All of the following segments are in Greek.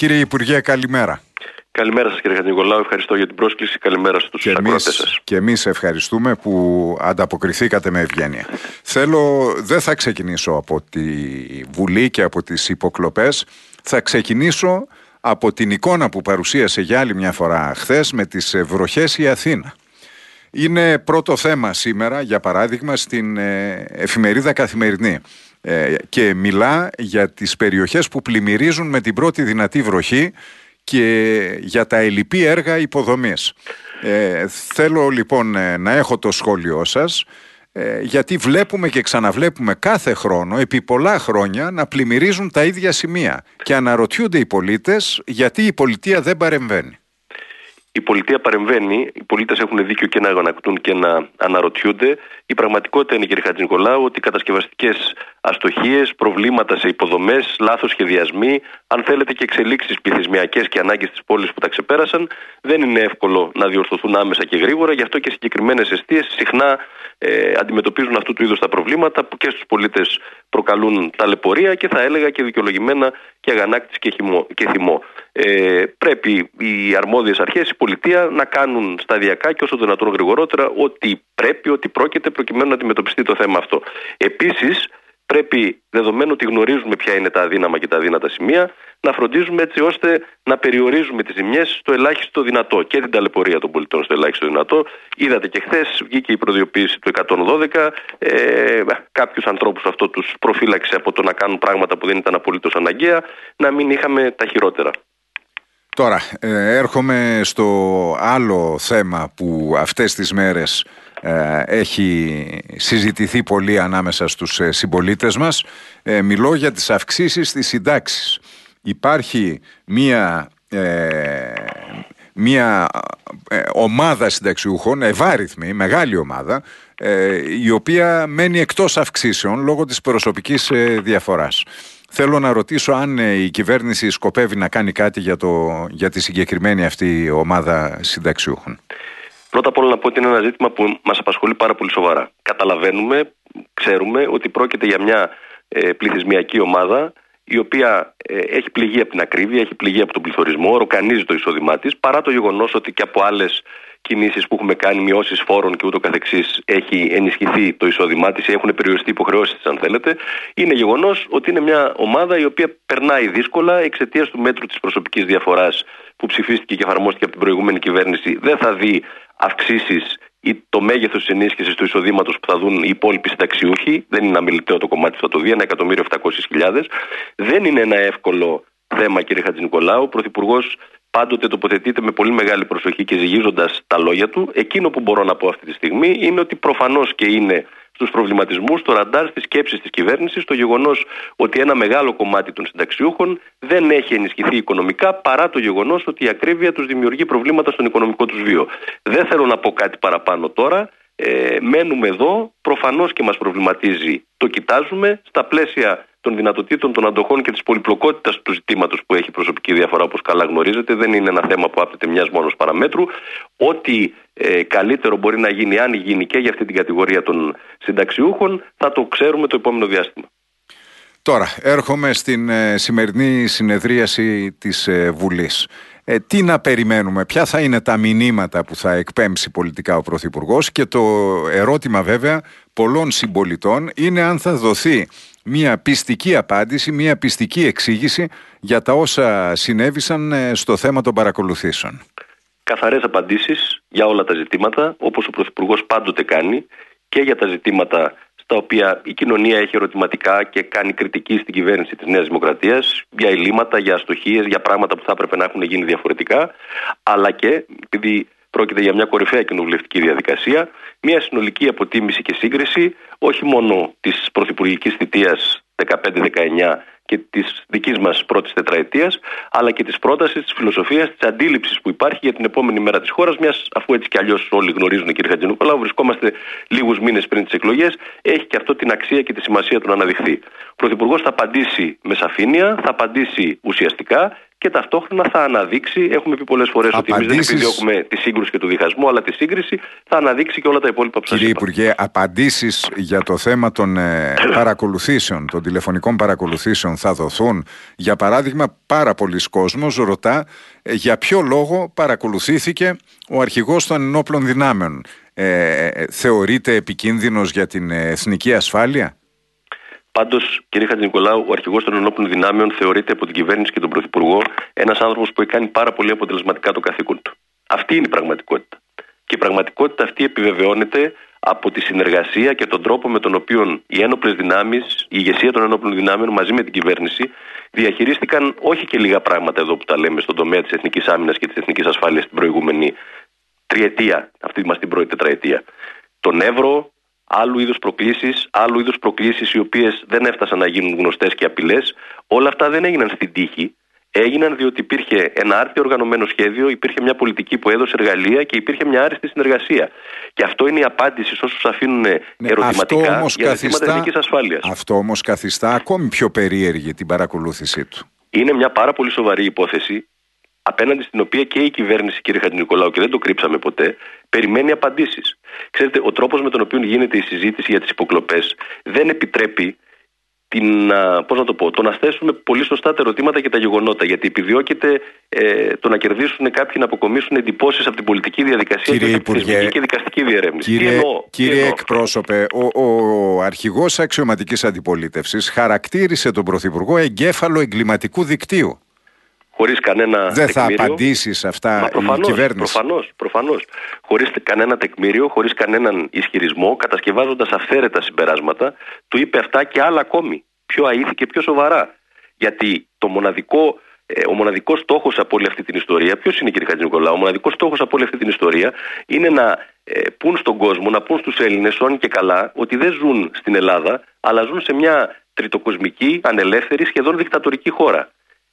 Κύριε Υπουργέ, καλημέρα. Καλημέρα σας κύριε Χατζηνικολάου, ευχαριστώ για την πρόσκληση. Καλημέρα στους ακροατές σας. Και εμείς ευχαριστούμε που ανταποκριθήκατε με ευγένεια. Δεν θα ξεκινήσω από τη Βουλή και από τις υποκλοπές. Θα ξεκινήσω από την εικόνα που παρουσίασε για άλλη μια φορά χθες με τις βροχές η Αθήνα. Είναι πρώτο θέμα σήμερα, για παράδειγμα, στην εφημερίδα Καθημερινή και μιλά για τις περιοχές που πλημμυρίζουν με την πρώτη δυνατή βροχή και για τα ελλειπή έργα υποδομής. Θέλω λοιπόν να έχω το σχόλιο σας, γιατί βλέπουμε και ξαναβλέπουμε κάθε χρόνο, επί πολλά χρόνια, να πλημμυρίζουν τα ίδια σημεία και αναρωτιούνται οι πολίτες γιατί η πολιτεία δεν παρεμβαίνει. Η πολιτεία παρεμβαίνει, οι πολίτες έχουν δίκιο και να αγανακτούν και να αναρωτιούνται. Η πραγματικότητα είναι, κύριε Χατζηνικολάου, ότι κατασκευαστικές αστοχίες, προβλήματα σε υποδομές, λάθος σχεδιασμοί, αν θέλετε και εξελίξεις πληθυσμιακές και ανάγκες της πόλης που τα ξεπέρασαν, δεν είναι εύκολο να διορθωθούν άμεσα και γρήγορα. Γι' αυτό και συγκεκριμένες εστίες συχνά αντιμετωπίζουν αυτού του είδους τα προβλήματα που και στους πολίτες προκαλούν ταλαιπωρία και θα έλεγα και δικαιολογημένα και αγανάκτηση και θυμό. Πρέπει οι αρμόδιες αρχές, η πολιτεία, να κάνουν σταδιακά και όσο δυνατόν γρηγορότερα ό,τι πρέπει, ό,τι πρόκειται προκειμένου να αντιμετωπιστεί το θέμα αυτό. Επίσης, πρέπει, δεδομένου ότι γνωρίζουμε ποια είναι τα αδύναμα και τα αδύνατα σημεία, να φροντίζουμε έτσι ώστε να περιορίζουμε τις ζημιές στο ελάχιστο δυνατό και την ταλαιπωρία των πολιτών στο ελάχιστο δυνατό. Είδατε και χθες βγήκε η προειδοποίηση του 112. Κάποιους ανθρώπους αυτό τους προφύλαξε από το να κάνουν πράγματα που δεν ήταν απολύτως αναγκαία, να μην είχαμε τα χειρότερα. Τώρα, έρχομαι στο άλλο θέμα που αυτές τις μέρες έχει συζητηθεί πολύ ανάμεσα στους συμπολίτες μας. Μιλώ για τις αυξήσεις στις συντάξεις. Υπάρχει μία ομάδα συνταξιούχων, ευάριθμη, μεγάλη ομάδα, η οποία μένει εκτός αυξήσεων λόγω της προσωπικής διαφοράς. Θέλω να ρωτήσω αν η κυβέρνηση σκοπεύει να κάνει κάτι για τη συγκεκριμένη αυτή ομάδα συνταξιούχων. Πρώτα απ' όλα να πω ότι είναι ένα ζήτημα που μας απασχολεί πάρα πολύ σοβαρά. Καταλαβαίνουμε, ξέρουμε ότι πρόκειται για μια πληθυσμιακή ομάδα η οποία έχει πληγεί από την ακρίβεια, έχει πληγεί από τον πληθωρισμό, ροκανίζει το εισόδημά της, παρά το γεγονός ότι και από άλλες κινήσεις που έχουμε κάνει, μειώσεις φόρων και ούτω καθεξής, έχει ενισχυθεί το εισόδημά της, έχουν περιοριστεί υποχρεώσεις της, αν θέλετε. Είναι γεγονός ότι είναι μια ομάδα η οποία περνάει δύσκολα εξαιτίας του μέτρου της προσωπικής διαφοράς που ψηφίστηκε και εφαρμόστηκε από την προηγούμενη κυβέρνηση. Δεν θα δει αυξήσεις ή το μέγεθος της ενίσχυσης του εισοδήματος που θα δουν οι υπόλοιποι συνταξιούχοι. Δεν είναι αμιληταίο το κομμάτι που θα το δει, 1.700.000. Δεν είναι ένα εύκολο θέμα, κύριε Χατζηνικολάου. Ο Πρωθυπουργός πάντοτε τοποθετείται με πολύ μεγάλη προσοχή και ζυγίζοντας τα λόγια του. Εκείνο που μπορώ να πω αυτή τη στιγμή είναι ότι προφανώς και είναι στους προβληματισμούς, στο ραντάρ, στις σκέψεις της κυβέρνησης, το γεγονός ότι ένα μεγάλο κομμάτι των συνταξιούχων δεν έχει ενισχυθεί οικονομικά, παρά το γεγονός ότι η ακρίβεια τους δημιουργεί προβλήματα στον οικονομικό τους βίο. Δεν θέλω να πω κάτι παραπάνω τώρα. Μένουμε εδώ. Προφανώς και μας προβληματίζει. Το κοιτάζουμε στα πλαίσια των δυνατοτήτων, των αντοχών και της πολυπλοκότητας του ζητήματος που έχει προσωπική διαφορά, όπως καλά γνωρίζετε. Δεν είναι ένα θέμα που άπτεται μιας μόνος παραμέτρου. Ό,τι καλύτερο μπορεί να γίνει, αν γίνει και για αυτή την κατηγορία των συνταξιούχων, θα το ξέρουμε το επόμενο διάστημα. Τώρα, έρχομαι στην σημερινή συνεδρίαση της Βουλής. Τι να περιμένουμε, ποια θα είναι τα μηνύματα που θα εκπέμψει πολιτικά ο Πρωθυπουργός, και το ερώτημα βέβαια πολλών συμπολιτών είναι αν θα δοθεί μια πιστική απάντηση, μια πιστική εξήγηση για τα όσα συνέβησαν στο θέμα των παρακολουθήσεων. Καθαρές απαντήσεις για όλα τα ζητήματα, όπως ο Πρωθυπουργός πάντοτε κάνει, και για τα ζητήματα στα οποία η κοινωνία έχει ερωτηματικά και κάνει κριτική στην κυβέρνηση της Νέας Δημοκρατίας, για ελλείμματα, για αστοχίες, για πράγματα που θα έπρεπε να έχουν γίνει διαφορετικά, αλλά και, επειδή πρόκειται για μια κορυφαία κοινοβουλευτική διαδικασία, μια συνολική αποτίμηση και σύγκριση όχι μόνο της πρωθυπουργικής θητείας 15-19 και της δικής μας πρώτης τετραετίας, αλλά και της πρότασης, της φιλοσοφίας, της αντίληψης που υπάρχει για την επόμενη μέρα της χώρας, μιας, αφού έτσι κι αλλιώς όλοι γνωρίζουν, κύριε Χατζηνικολάου, βρισκόμαστε λίγους μήνες πριν τις εκλογές, έχει και αυτό την αξία και τη σημασία του να αναδειχθεί. Ο Πρωθυπουργός θα απαντήσει με σαφήνεια, θα απαντήσει ουσιαστικά και ταυτόχρονα θα αναδείξει, έχουμε πει πολλές φορές ότι εμείς δεν επιδιώκουμε τη σύγκρουση και το διχασμό, αλλά τη σύγκριση, θα αναδείξει και όλα τα υπόλοιπα που σας είπα. Κύριε Υπουργέ, απαντήσεις για το θέμα των παρακολουθήσεων, των τηλεφωνικών παρακολουθήσεων θα δοθούν? Για παράδειγμα, πάρα πολλοί κόσμος ρωτά για ποιο λόγο παρακολουθήθηκε ο αρχηγός των ενόπλων δυνάμεων. Θεωρείται επικίνδυνος για την εθνική ασφάλεια? Πάντως, κύριε Χατζηνικολάου, ο αρχηγός των ενόπλων δυνάμεων θεωρείται από την κυβέρνηση και τον Πρωθυπουργό ένας άνθρωπος που έχει κάνει πάρα πολύ αποτελεσματικά το καθήκον του. Αυτή είναι η πραγματικότητα. Και η πραγματικότητα αυτή επιβεβαιώνεται από τη συνεργασία και τον τρόπο με τον οποίο οι ένοπλες δυνάμεις, η ηγεσία των ενόπλων δυνάμεων μαζί με την κυβέρνηση διαχειρίστηκαν όχι και λίγα πράγματα εδώ που τα λέμε στον τομέα της εθνικής άμυνας και της εθνικής ασφάλειας την προηγούμενη τριετία, αυτή μας την πρώτη τετραετία. Τον Εύρο, άλλου είδους προκλήσεις οι οποίες δεν έφτασαν να γίνουν γνωστές και απειλές. Όλα αυτά δεν έγιναν στην τύχη. Έγιναν διότι υπήρχε ένα άρτιο οργανωμένο σχέδιο, υπήρχε μια πολιτική που έδωσε εργαλεία και υπήρχε μια άριστη συνεργασία. Και αυτό είναι η απάντηση σε όσους αφήνουν ερωτηματικά για ζητήματα εθνικής ασφάλειας. Αυτό όμως καθιστά ακόμη πιο περίεργη την παρακολούθησή του. Είναι μια πάρα πολύ σοβαρή υπόθεση, απέναντι στην οποία και η κυβέρνηση, κύριε Χατζηνικολάου, και δεν το κρύψαμε ποτέ, περιμένει απαντήσεις. Ξέρετε, ο τρόπος με τον οποίο γίνεται η συζήτηση για τις υποκλοπές δεν επιτρέπει το να θέσουμε πολύ σωστά τα ερωτήματα και τα γεγονότα. Γιατί επιδιώκεται το να κερδίσουν κάποιοι, να αποκομίσουν εντυπώσεις από την πολιτική διαδικασία και από τη θεσμική και δικαστική διερεύνηση. Κύριε εκπρόσωπε, ο αρχηγός αξιωματικής αντιπολίτευσης χαρακτήρισε τον Πρωθυπουργό εγκέφαλο εγκληματικού δικτύου. Χωρίς κανένα δεν τεκμήριο. Θα απαντήσει σε αυτά η κυβέρνηση? Προφανώς. Χωρίς κανένα τεκμήριο, χωρίς κανέναν ισχυρισμό, κατασκευάζοντας αυθαίρετα συμπεράσματα, του είπε αυτά και άλλα ακόμη. Πιο αήθη και πιο σοβαρά. Γιατί ο μοναδικός στόχος από όλη αυτή την ιστορία, ποιος είναι, κύριε Χατζηνικολάου? Ο μοναδικός στόχος από όλη αυτή την ιστορία είναι να πούν στον κόσμο, να πούν στους Έλληνες, όνοι και καλά, ότι δεν ζουν στην Ελλάδα, αλλά ζουν σε μια τριτοκοσμική, ανελεύθερη, σχεδόν δικτατορική χώρα.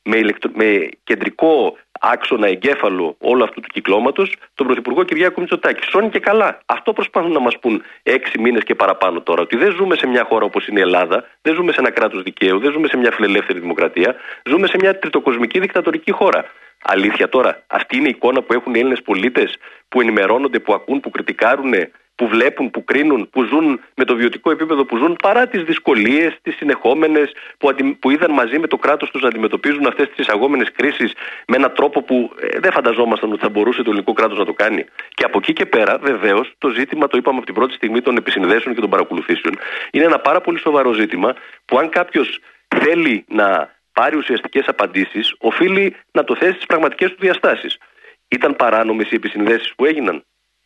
Με κεντρικό άξονα εγκέφαλο όλου αυτού του κυκλώματος τον Πρωθυπουργό Κυριάκο Μητσοτάκη. Σώνει και καλά. Αυτό προσπαθούν να μας πούν 6 μήνες και παραπάνω τώρα. Ότι δεν ζούμε σε μια χώρα όπως είναι η Ελλάδα, δεν ζούμε σε ένα κράτος δικαίου, δεν ζούμε σε μια φιλελεύθερη δημοκρατία, ζούμε σε μια τριτοκοσμική δικτατορική χώρα. Αλήθεια τώρα, αυτή είναι η εικόνα που έχουν οι Έλληνες πολίτες, που ενημερώνονται, που ακούν, που κριτικάρουν, που βλέπουν, που κρίνουν, που ζουν με το βιωτικό επίπεδο που ζουν, παρά τις δυσκολίες, τις συνεχόμενες που είδαν μαζί με το κράτος τους να αντιμετωπίζουν αυτές τις εισαγόμενες κρίσεις με έναν τρόπο που δεν φανταζόμασταν ότι θα μπορούσε το ελληνικό κράτος να το κάνει. Και από εκεί και πέρα, βεβαίως, το ζήτημα, το είπαμε από την πρώτη στιγμή, των επισυνδέσεων και των παρακολουθήσεων, είναι ένα πάρα πολύ σοβαρό ζήτημα που αν κάποιος θέλει να πάρει ουσιαστικές απαντήσεις, οφείλει να το θέσει στις πραγματικές του διαστάσεις. Ήταν παράνομες οι επισυνδέσεις που έγιναν?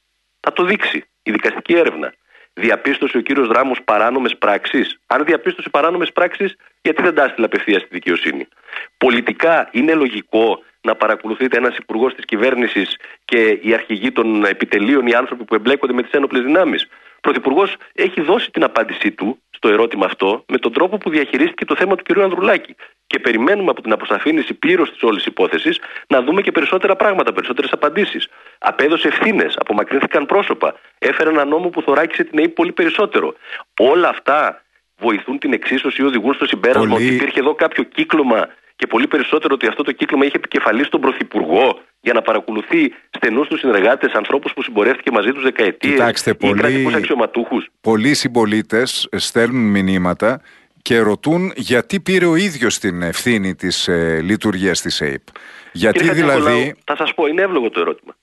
Θα το δείξει η δικαστική έρευνα. Διαπίστωσε ο κύριος Δράμος παράνομες πράξεις? Αν διαπίστωσε παράνομες πράξεις, γιατί δεν τα έστειλε απευθείας στη δικαιοσύνη? Πολιτικά είναι λογικό να παρακολουθείται ένας υπουργός της κυβέρνησης και οι αρχηγοί των επιτελείων, οι άνθρωποι που εμπλέκονται με τις ένοπλες δυνάμεις? Ο Πρωθυπουργός έχει δώσει την απάντησή του στο ερώτημα αυτό με τον τρόπο που διαχειρίστηκε το θέμα του κ. Ανδρουλάκη. Και περιμένουμε από την αποσαφήνιση πλήρως της όλης υπόθεσης να δούμε και περισσότερα πράγματα, περισσότερες απαντήσεις. Απέδωσε ευθύνες, απομακρύνθηκαν πρόσωπα, έφερε ένα νόμο που θωράκισε την ΑΕΠ πολύ περισσότερο. Όλα αυτά βοηθούν την εξίσωση ή οδηγούν στο συμπέρασμα ότι υπήρχε εδώ κάποιο κύκλωμα και πολύ περισσότερο ότι αυτό το κύκλωμα είχε επικεφαλής τον Πρωθυπουργό για να παρακολουθεί στενούς τους συνεργάτες, ανθρώπους που συμπορεύτηκε μαζί τους δεκαετίες ή κρατικούς αξιωματούχους. Πολλοί συμπολίτες στέλνουν μηνύματα και ρωτούν γιατί πήρε ο ίδιος την ευθύνη της λειτουργίας της ΑΕΠ. Γιατί Κύριε δηλαδή. Θα σας πω, είναι εύλογο το ερώτημα.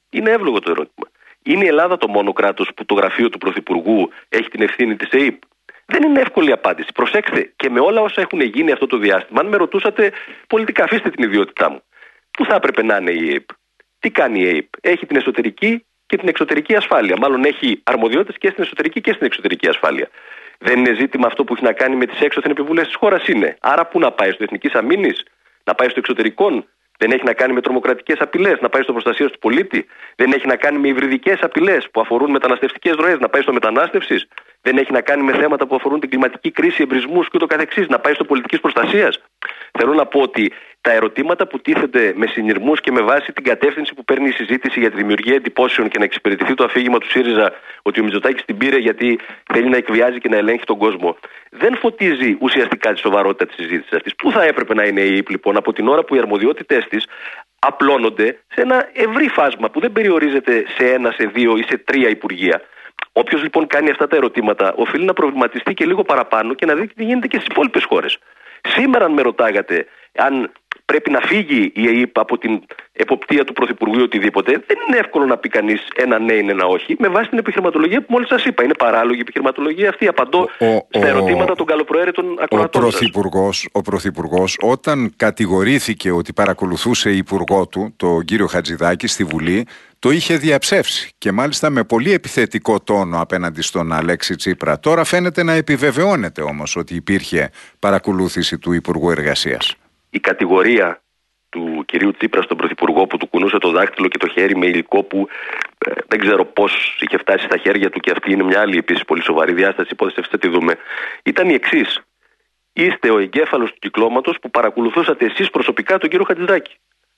Είναι η Ελλάδα το μόνο κράτος που το γραφείο του Πρωθυπουργού έχει την ευθύνη της ΑΕΠ? Δεν είναι εύκολη απάντηση. Προσέξτε, και με όλα όσα έχουν γίνει αυτό το διάστημα, αν με ρωτούσατε πολιτικά, αφήστε την ιδιότητά μου, πού θα έπρεπε να είναι η ΑΕΠ? Τι κάνει η ΑΕΠ? Έχει την εσωτερική και την εξωτερική ασφάλεια. Μάλλον έχει αρμοδιότητες και στην εσωτερική και στην εξωτερική ασφάλεια. Δεν είναι ζήτημα αυτό που έχει να κάνει με τις έξωθεν επιβουλές της χώρας? Είναι. Άρα πού να πάει? Στο εθνικής αμήνης? Να πάει στο εξωτερικών? Δεν έχει να κάνει με τρομοκρατικές απειλές? Να πάει στο προστασία του πολίτη? Δεν έχει να κάνει με υβριδικές απειλές που αφορούν μεταναστευτικές ροές? Να πάει στο μετανάστευσης? Δεν έχει να κάνει με θέματα που αφορούν την κλιματική κρίση, εμπρισμούς και ούτω καθεξής, να πάει στο πολιτικής προστασίας. Θέλω να πω ότι τα ερωτήματα που τίθενται με συνειρμούς και με βάση την κατεύθυνση που παίρνει η συζήτηση για τη δημιουργία εντυπώσεων και να εξυπηρετηθεί το αφήγημα του ΣΥΡΙΖΑ ότι ο Μητσοτάκης την πήρε γιατί θέλει να εκβιάζει και να ελέγχει τον κόσμο, δεν φωτίζει ουσιαστικά τη σοβαρότητα της συζήτησης αυτής. Πού θα έπρεπε να είναι η ΕΕΠ, λοιπόν, από την ώρα που οι αρμοδιότητες της απλώνονται σε ένα ευρύ φάσμα που δεν περιορίζεται σε ένα, σε δύο ή σε τρία υπουργεία. Όποιος λοιπόν κάνει αυτά τα ερωτήματα οφείλει να προβληματιστεί και λίγο παραπάνω και να δει τι γίνεται και στις υπόλοιπες χώρες. Σήμερα, αν με ρωτάγατε αν πρέπει να φύγει η ΕΕΠ από την εποπτεία του Πρωθυπουργού ή οτιδήποτε, δεν είναι εύκολο να πει κανείς ένα ναι είναι ένα όχι, με βάση την επιχειρηματολογία που μόλις σας είπα. Είναι παράλογη η επιχειρηματολογία αυτή. Απαντώ στα ερωτήματα των καλοπροαίρετων ακροατών. Ο Πρωθυπουργός, όταν κατηγορήθηκε ότι παρακολουθούσε υπουργό του, τον κύριο Χατζηδάκη, στη Βουλή, το είχε διαψεύσει και μάλιστα με πολύ επιθετικό τόνο απέναντι στον Αλέξη Τσίπρα. Τώρα φαίνεται να επιβεβαιώνεται όμως ότι υπήρχε παρακολούθηση του Υπουργού Εργασίας. Η κατηγορία του κυρίου Τσίπρα στον Πρωθυπουργό που του κουνούσε το δάχτυλο και το χέρι με υλικό που δεν ξέρω πώς είχε φτάσει στα χέρια του, και αυτή είναι μια άλλη επίσης πολύ σοβαρή διάσταση υπόθεση, θα τη δούμε, ήταν η εξής. Είστε ο εγκέφαλος του κυκλώματος που παρακολουθούσατε εσείς προσωπικά τον κύριο Χατζηδάκη.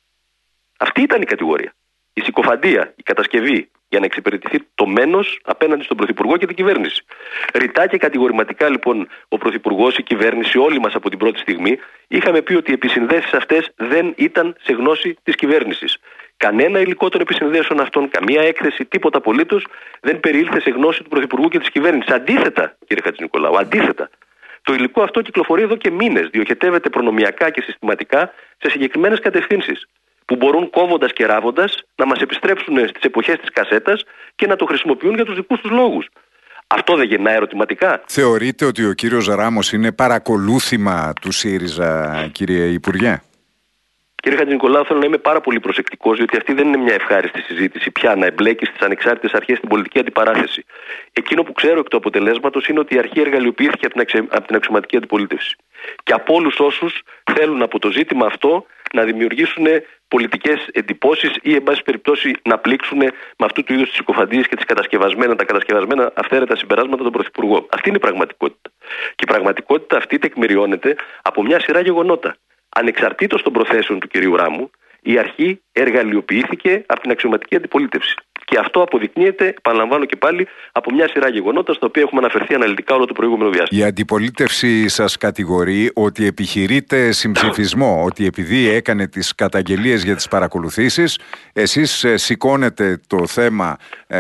Αυτή ήταν η κατηγορία. Η συκοφαντία, η κατασκευή για να εξυπηρετηθεί το μένος απέναντι στον Πρωθυπουργό και την κυβέρνηση. Ρητά και κατηγορηματικά λοιπόν ο Πρωθυπουργός, η κυβέρνηση, όλοι μας από την πρώτη στιγμή είχαμε πει ότι οι επισυνδέσεις αυτές δεν ήταν σε γνώση της κυβέρνησης. Κανένα υλικό των επισυνδέσεων αυτών, καμία έκθεση, τίποτα απολύτως δεν περιήλθε σε γνώση του Πρωθυπουργού και της κυβέρνησης. Αντίθετα, κύριε Χατζηνικολάου, αντίθετα. Το υλικό αυτό κυκλοφορεί εδώ και μήνες, διοχετεύεται προνομιακά και συστηματικά σε συγκεκριμένες κατευθύνσεις, που μπορούν κόβοντας και ράβοντας να μας επιστρέψουν στις εποχές της κασέτας και να το χρησιμοποιούν για τους δικούς τους λόγους. Αυτό δεν γεννά ερωτηματικά. Θεωρείτε ότι ο κύριος Ράμος είναι παρακολούθημα του ΣΥΡΙΖΑ, κύριε Υπουργέ? Κύριε Χατζηνικολάου, θέλω να είμαι πάρα πολύ προσεκτικός, διότι αυτή δεν είναι μια ευχάριστη συζήτηση πια να εμπλέκει στις ανεξάρτητες αρχές στην πολιτική αντιπαράθεση. Εκείνο που ξέρω εκ του αποτελέσματος είναι ότι η αρχή εργαλειοποιήθηκε από την αξιωματική αντιπολίτευση. Και από όλους όσους θέλουν από το ζήτημα αυτό να δημιουργήσουν πολιτικές εντυπώσεις ή, εν πάση περιπτώσει, να πλήξουν με αυτού του είδους τις συκοφαντίες και τα κατασκευασμένα αυθαίρετα συμπεράσματα τον Πρωθυπουργό. Αυτή είναι η πραγματικότητα. Και η πραγματικότητα αυτή τεκμηριώνεται από μια σειρά γεγονότα. Ανεξαρτήτως των προθέσεων του κυρίου Ράμου, η αρχή εργαλειοποιήθηκε από την αξιωματική αντιπολίτευση. Και αυτό αποδεικνύεται, επαναλαμβάνω και πάλι, από μια σειρά γεγονότα στα οποία έχουμε αναφερθεί αναλυτικά όλο το προηγούμενο διάστημα. Η αντιπολίτευση σας κατηγορεί ότι επιχειρείται συμψηφισμό, ότι επειδή έκανε τις καταγγελίες για τις παρακολουθήσεις, εσείς σηκώνετε το θέμα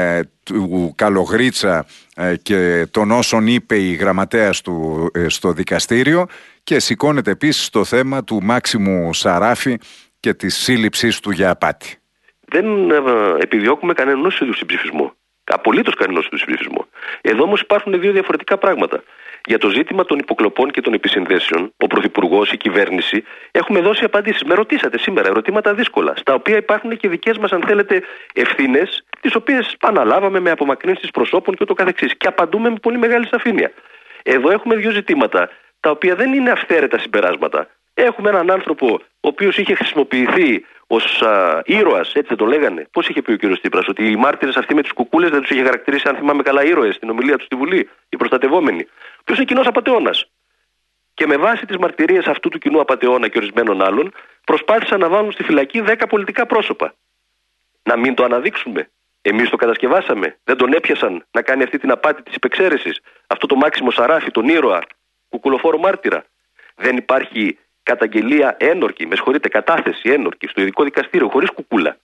του Καλογρίτσα και των όσων είπε η γραμματέας του στο δικαστήριο, και σηκώνετε επίσης το θέμα του Μάξιμου Σαράφη και της σύλληψής του για απάτη. Δεν επιδιώκουμε κανένας είδους συμψηφισμό. Απολύτως κανένας είδους συμψηφισμό. Εδώ όμως υπάρχουν δύο διαφορετικά πράγματα. Για το ζήτημα των υποκλοπών και των επισυνδέσεων, ο Πρωθυπουργός, η κυβέρνηση, έχουμε δώσει απαντήσεις. Με ρωτήσατε σήμερα ερωτήματα δύσκολα, στα οποία υπάρχουν και δικές μας, αν θέλετε, ευθύνες, τις οποίες αναλάβαμε με απομακρύνσεις προσώπων και ούτω καθεξής. Και απαντούμε με πολύ μεγάλη σαφήνεια. Εδώ έχουμε δύο ζητήματα, τα οποία δεν είναι αυθαίρετα συμπεράσματα. Έχουμε έναν άνθρωπο ο οποίος είχε χρησιμοποιηθεί ως ήρωας, έτσι δεν το λέγανε. Πώς είχε πει ο κ. Τσίπρας, ότι οι μάρτυρες αυτοί με τις κουκούλες δεν τους είχε χαρακτηρίσει, αν θυμάμαι καλά, ήρωες στην ομιλία του στη Βουλή, οι προστατευόμενοι. Ποιος είναι κοινός απατεώνας. Και με βάση τις μαρτυρίες αυτού του κοινού απατεώνα και ορισμένων άλλων, προσπάθησαν να βάλουν στη φυλακή 10 πολιτικά πρόσωπα. Να μην το αναδείξουμε. Εμείς το κατασκευάσαμε. Δεν τον έπιασαν να κάνει αυτή την απάτη της υπεξαίρεσης. Αυτό το Μάξιμο Σαράφη, τον ήρωα, κουκουλοφόρο μάρτυρα. Δεν υπάρχει καταγγελία ένορκη, κατάθεση ένορκη στο ειδικό δικαστήριο, χωρίς κουκούλα.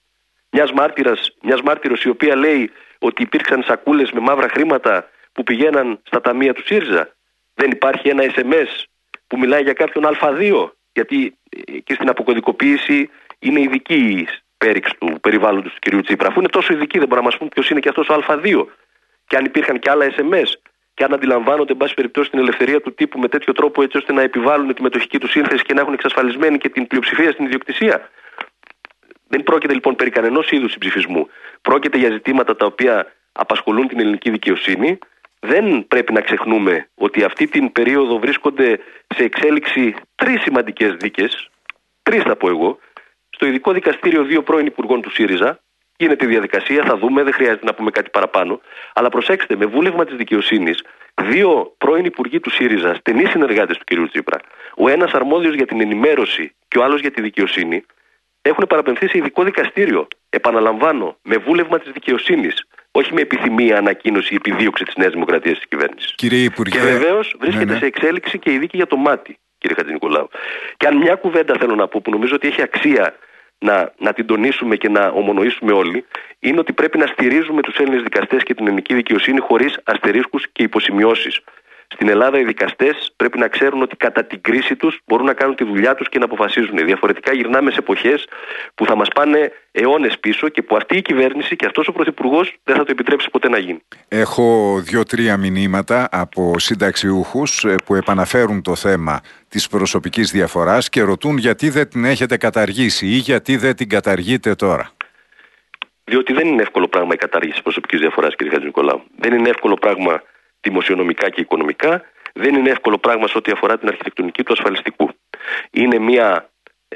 Μιας μάρτυρος η οποία λέει ότι υπήρξαν σακούλες με μαύρα χρήματα που πηγαίναν στα ταμεία του ΣΥΡΙΖΑ. Δεν υπάρχει ένα SMS που μιλάει για κάποιον Α2, γιατί και στην αποκωδικοποίηση είναι ειδική η πέριξη του περιβάλλοντος του κυρίου Τσίπρα. Αφού είναι τόσο ειδική, δεν μπορεί να μας πούν ποιος είναι και αυτός ο Α2. Και αν υπήρχαν και άλλα SMS, και αν αντιλαμβάνονται, εν πάση περιπτώσει, την ελευθερία του τύπου με τέτοιο τρόπο, έτσι ώστε να επιβάλλουν τη μετοχική του σύνθεση και να έχουν εξασφαλισμένη και την πλειοψηφία στην ιδιοκτησία. Δεν πρόκειται λοιπόν περί κανενός είδους συμψηφισμού. Πρόκειται για ζητήματα τα οποία απασχολούν την ελληνική δικαιοσύνη. Δεν πρέπει να ξεχνούμε ότι αυτή την περίοδο βρίσκονται σε εξέλιξη 3 σημαντικές δίκες. 3 θα πω εγώ. Στο ειδικό δικαστήριο 2 πρώην υπουργών του ΣΥΡΙΖΑ, Γίνεται η διαδικασία, θα δούμε, δεν χρειάζεται να πούμε κάτι παραπάνω. Αλλά προσέξτε, με βούλευμα της δικαιοσύνης, 2 πρώην υπουργοί του ΣΥΡΙΖΑ, στενοί συνεργάτες του κ. Τσίπρα, ο ένας αρμόδιος για την ενημέρωση και ο άλλος για τη δικαιοσύνη, έχουν παραπεμφθεί σε ειδικό δικαστήριο. Επαναλαμβάνω, με βούλευμα της δικαιοσύνης. Όχι με επιθυμία, ανακοίνωση ή επιδίωξη της Νέας Δημοκρατίας της κυβέρνησης. Κύριε Υπουργέ, και βεβαίως βρίσκεται σε εξέλιξη και η δίκη για το μάτι, κύριε Χατζηνικολάου. Και αν μια κουβέντα θέλω να πω που νομίζω ότι έχει αξία να την τονίσουμε και να ομονοήσουμε όλοι, είναι ότι πρέπει να στηρίζουμε τους Έλληνες δικαστές και την ελληνική δικαιοσύνη χωρίς αστερίσκους και υποσημειώσεις. Στην Ελλάδα οι δικαστές πρέπει να ξέρουν ότι κατά την κρίση τους μπορούν να κάνουν τη δουλειά τους και να αποφασίζουν. Διαφορετικά γυρνάμε σε εποχές που θα μας πάνε αιώνες πίσω και που αυτή η κυβέρνηση και αυτός ο Πρωθυπουργός δεν θα το επιτρέψει ποτέ να γίνει. Έχω 2-3 μηνύματα από συνταξιούχους που επαναφέρουν το θέμα της προσωπικής διαφοράς και ρωτούν γιατί δεν την έχετε καταργήσει ή γιατί δεν την καταργείτε τώρα. Διότι δεν είναι εύκολο πράγμα η κατάργηση της προσωπικής διαφοράς, κύριε Χατζηνικολάου. Δεν είναι εύκολο πράγμα δημοσιονομικά και οικονομικά, δεν είναι εύκολο πράγμα σε ό,τι αφορά την αρχιτεκτονική του ασφαλιστικού. Είναι μια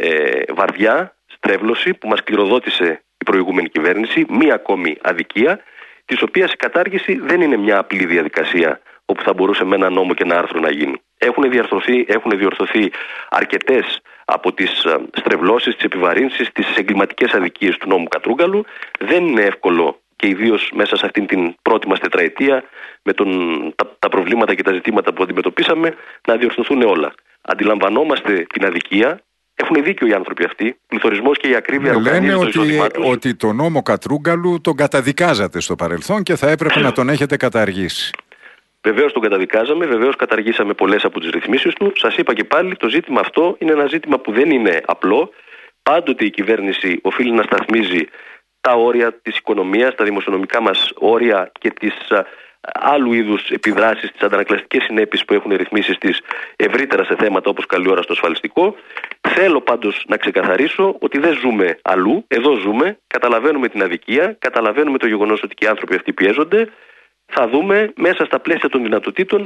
βαριά στρέβλωση που μας κληροδότησε η προηγούμενη κυβέρνηση, μία ακόμη αδικία, της οποίας η κατάργηση δεν είναι μια απλή διαδικασία όπου θα μπορούσε με ένα νόμο και ένα άρθρο να γίνει. Έχουν διορθωθεί αρκετές από τις στρεβλώσεις, τις επιβαρύνσεις, τις εγκληματικές αδικίες του νόμου Κατρούγκαλου. Δεν είναι εύκολο, και ιδίως μέσα σε αυτήν την πρώτη μας τετραετία, με τα προβλήματα και τα ζητήματα που αντιμετωπίσαμε, να διορθωθούν όλα. Αντιλαμβανόμαστε την αδικία, έχουν δίκιο οι άνθρωποι αυτοί. Πληθωρισμός και η ακρίβεια λένε ότι το νόμο Κατρούγκαλου τον καταδικάζατε στο παρελθόν και θα έπρεπε να τον έχετε καταργήσει. Βεβαίως τον καταδικάζαμε, βεβαίως καταργήσαμε πολλές από τις ρυθμίσεις του. Σας είπα και πάλι, το ζήτημα αυτό είναι ένα ζήτημα που δεν είναι απλό. Πάντοτε η κυβέρνηση οφείλει να σταθμίζει τα όρια της οικονομίας, τα δημοσιονομικά μας όρια και τις άλλου είδους επιδράσεις, τις αντανακλαστικές συνέπειες που έχουν ρυθμίσεις της ευρύτερα σε θέματα όπως καλή ώρα στο ασφαλιστικό. Θέλω πάντως να ξεκαθαρίσω ότι δεν ζούμε αλλού, εδώ ζούμε, καταλαβαίνουμε την αδικία, καταλαβαίνουμε το γεγονός ότι και οι άνθρωποι αυτοί πιέζονται. Θα δούμε μέσα στα πλαίσια των δυνατοτήτων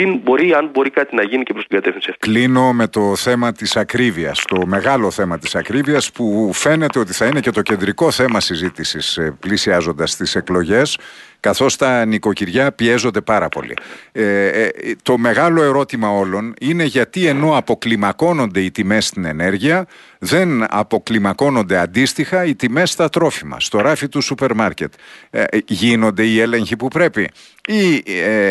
αν μπορεί κάτι να γίνει και προς την κατεύθυνση αυτή. Κλείνω με το θέμα της ακρίβειας, το μεγάλο θέμα της ακρίβειας που φαίνεται ότι θα είναι και το κεντρικό θέμα συζήτησης πλησιάζοντας τις εκλογές, καθώς τα νοικοκυριά πιέζονται πάρα πολύ. Το μεγάλο ερώτημα όλων είναι γιατί ενώ αποκλιμακώνονται οι τιμές στην ενέργεια, δεν αποκλιμακώνονται αντίστοιχα οι τιμές στα τρόφιμα, στο ράφι του σούπερ μάρκετ. Γίνονται οι έλεγχοι που πρέπει ή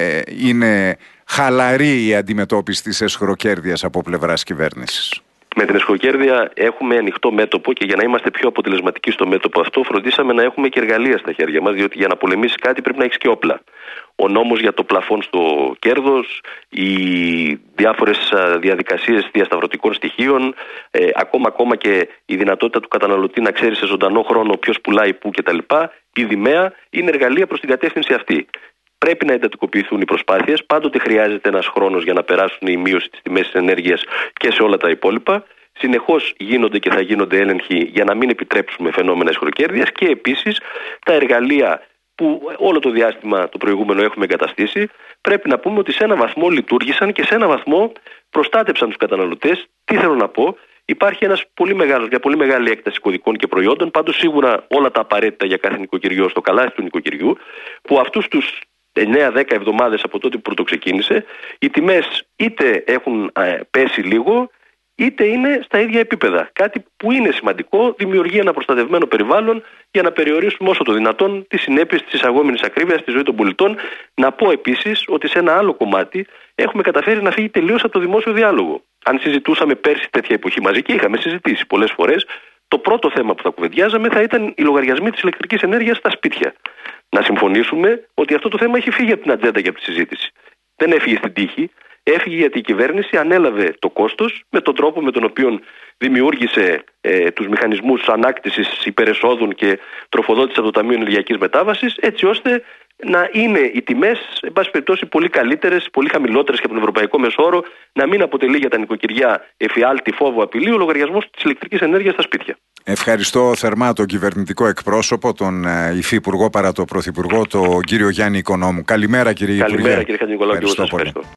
είναι χαλαρή η αντιμετώπιση της εσχροκέρδειας από πλευράς κυβέρνησης? Με την εσχροκέρδεια έχουμε ανοιχτό μέτωπο και για να είμαστε πιο αποτελεσματικοί στο μέτωπο αυτό, φροντίσαμε να έχουμε και εργαλεία στα χέρια μας, διότι για να πολεμήσεις κάτι πρέπει να έχεις και όπλα. Ο νόμος για το πλαφόν στο κέρδος, οι διάφορες διαδικασίες διασταυρωτικών στοιχείων, ακόμα και η δυνατότητα του καταναλωτή να ξέρει σε ζωντανό χρόνο ποιος πουλάει πού κτλ. Η Δημαία είναι εργαλεία προς την κατεύθυνση αυτή. Πρέπει να εντατικοποιηθούν οι προσπάθειες. Πάντοτε χρειάζεται ένας χρόνος για να περάσουν η μείωση της τιμής της ενέργειας και σε όλα τα υπόλοιπα. Συνεχώς γίνονται και θα γίνονται έλεγχοι για να μην επιτρέψουμε φαινόμενα εσχροκέρδειας και επίσης τα εργαλεία που όλο το διάστημα το προηγούμενο έχουμε εγκαταστήσει, πρέπει να πούμε ότι σε έναν βαθμό λειτουργήσαν και σε έναν βαθμό προστάτεψαν τους καταναλωτές. Τι θέλω να πω? Υπάρχει μια πολύ μεγάλη έκταση κωδικών και προϊόντων, πάντως σίγουρα όλα τα απαραίτητα για κάθε νοικοκυριό στο καλάθι του νοικοκυριού, που αυτούς τους 9-10 εβδομάδες από τότε που πρωτοξεκίνησε, οι τιμές είτε έχουν πέσει λίγο, είτε είναι στα ίδια επίπεδα. Κάτι που είναι σημαντικό, δημιουργεί ένα προστατευμένο περιβάλλον για να περιορίσουμε όσο το δυνατόν τις συνέπειες της εισαγόμενης ακρίβειας στη ζωή των πολιτών. Να πω επίσης ότι σε ένα άλλο κομμάτι έχουμε καταφέρει να φύγει τελείως από το δημόσιο διάλογο. Αν συζητούσαμε πέρσι τέτοια εποχή μαζί και είχαμε συζητήσει πολλές φορές, το πρώτο θέμα που θα κουβεντιάζαμε θα ήταν οι λογαριασμοί της ηλεκτρικής ενέργειας στα σπίτια. Να συμφωνήσουμε ότι αυτό το θέμα έχει φύγει από την ατζέντα και από τη συζήτηση. Δεν έφυγε στην τύχη. Έφυγε γιατί η κυβέρνηση ανέλαβε το κόστος με τον τρόπο με τον οποίο δημιούργησε τους μηχανισμούς ανάκτησης υπερεσόδων και τροφοδότηση από το Ταμείο Ενεργειακής Μετάβασης, έτσι ώστε να είναι οι τιμές, εν πάση περιπτώσει, πολύ καλύτερες, πολύ χαμηλότερες και από τον ευρωπαϊκό μεσόωρο, να μην αποτελεί για τα νοικοκυριά εφιάλτη, φόβο, απειλή ο λογαριασμός της ηλεκτρικής ενέργειας στα σπίτια. Ευχαριστώ θερμά τον κυβερνητικό εκπρόσωπο, τον υφυπουργό παρά τον πρωθυπουργό, τον κύριο Γιάννη Οικονόμου. Καλημέρα, κύριε Υπουργέ. Καλημέρα, κύριε Χατζηνικολάου, και εγώ σας ευχαριστώ.